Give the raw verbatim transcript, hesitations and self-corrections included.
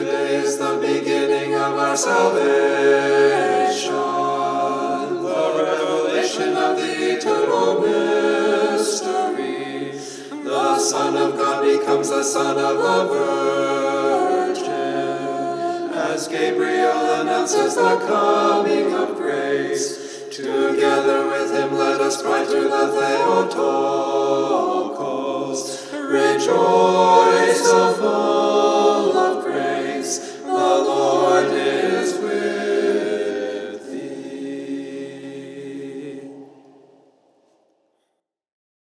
Today is the beginning of our salvation, the revelation of the eternal mystery. The Son of God becomes the Son of the Virgin, as Gabriel announces the coming